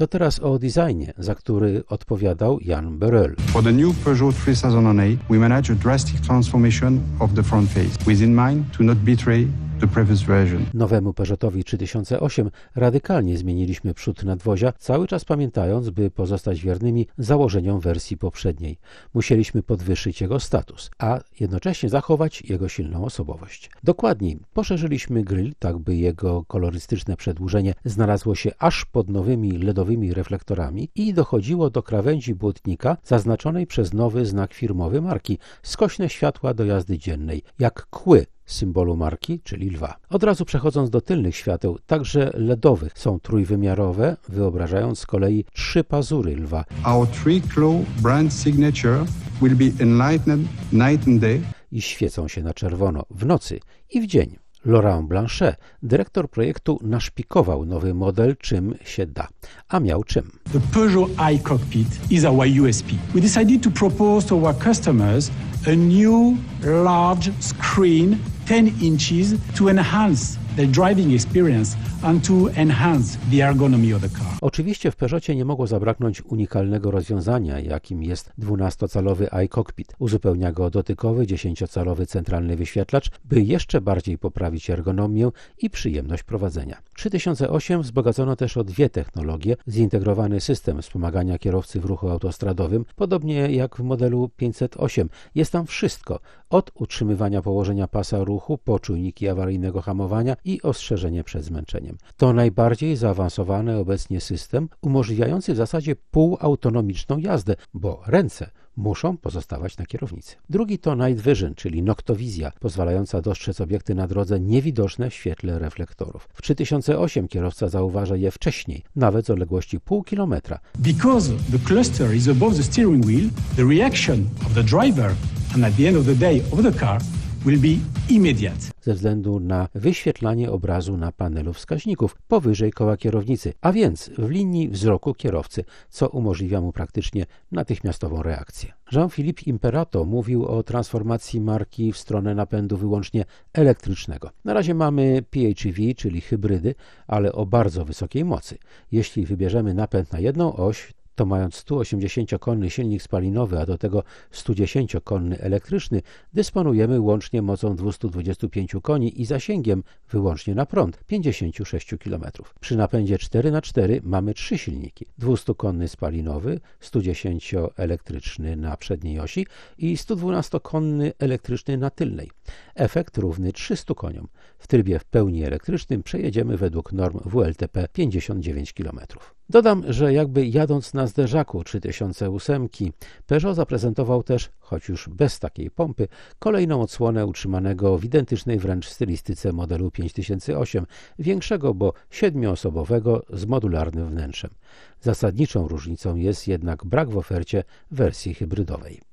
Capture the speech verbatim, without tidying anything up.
To teraz o designie, za który odpowiadał Jan Bereul. For the new Peugeot three thousand eight, we manage a drastic transformation of the front face, with in mind to not betray the previous version. Nowemu Peugeotowi trzy tysiące osiem radykalnie zmieniliśmy przód nadwozia, cały czas pamiętając, by pozostać wiernymi założeniom wersji poprzedniej. Musieliśmy podwyższyć jego status, a jednocześnie zachować jego silną osobowość. Dokładniej, poszerzyliśmy grill, tak by jego kolorystyczne przedłużenie znalazło się aż pod nowymi ledowymi reflektorami i dochodziło do krawędzi błotnika zaznaczonej przez nowy znak firmowy marki, skośne światła do jazdy dziennej, jak kły symbolu marki, czyli lwa. Od razu przechodząc do tylnych świateł, także ledowych, są trójwymiarowe, wyobrażając z kolei trzy pazury lwa. Our three-claw brand signature will be enlightened night and day. I świecą się na czerwono w nocy i w dzień. Laurent Blanchet, dyrektor projektu, naszpikował nowy model czym się da. A miał czym? The Peugeot iCockpit is our U S P. We decided to propose to our customers a new large screen ten inches to enhance their driving experience and to enhance the ergonomy of the car. Oczywiście w Peugeotie nie mogło zabraknąć unikalnego rozwiązania, jakim jest dwunastocalowy iCockpit. Uzupełnia go dotykowy dziesięciocalowy centralny wyświetlacz, by jeszcze bardziej poprawić ergonomię i przyjemność prowadzenia. trzy tysiące osiem wzbogacono też o dwie technologie: zintegrowany system wspomagania kierowcy w ruchu autostradowym, podobnie jak w modelu pięćset osiem. Jest tam wszystko, od utrzymywania położenia pasa ruchu po czujniki awaryjnego hamowania i ostrzeżenie przed zmęczeniem. To najbardziej zaawansowany obecnie system umożliwiający w zasadzie półautonomiczną jazdę, bo ręce muszą pozostawać na kierownicy. Drugi to Night Vision, czyli noktowizja, pozwalająca dostrzec obiekty na drodze niewidoczne w świetle reflektorów. W trzy tysiące osiem kierowca zauważa je wcześniej, nawet z odległości pół kilometra. Because the cluster is above the steering wheel, the reaction of the driver and at the end of the day of the car will be immediate. Ze względu na wyświetlanie obrazu na panelu wskaźników powyżej koła kierownicy, a więc w linii wzroku kierowcy, co umożliwia mu praktycznie natychmiastową reakcję. Jean-Philippe Imperato mówił o transformacji marki w stronę napędu wyłącznie elektrycznego. Na razie mamy P H E V, czyli hybrydy, ale o bardzo wysokiej mocy. Jeśli wybierzemy napęd na jedną oś, to mając sto osiemdziesięciokonny silnik spalinowy, a do tego sto dziesięciokonny elektryczny, dysponujemy łącznie mocą dwieście dwadzieścia pięć koni i zasięgiem wyłącznie na prąd pięćdziesiąt sześć kilometrów. Przy napędzie cztery na cztery mamy trzy silniki: dwustokonny spalinowy, sto dziesięć elektryczny na przedniej osi i sto dwunastokonny elektryczny na tylnej. Efekt równy trzystu koniom. W trybie w pełni elektrycznym przejedziemy według norm W L T P pięćdziesiąt dziewięć kilometrów. Dodam, że jakby jadąc na zderzaku trzy tysiące osiem, Peugeot zaprezentował też, choć już bez takiej pompy, kolejną odsłonę utrzymanego w identycznej wręcz stylistyce modelu pięć tysięcy osiem, większego, bo siedmioosobowego z modularnym wnętrzem. Zasadniczą różnicą jest jednak brak w ofercie wersji hybrydowej.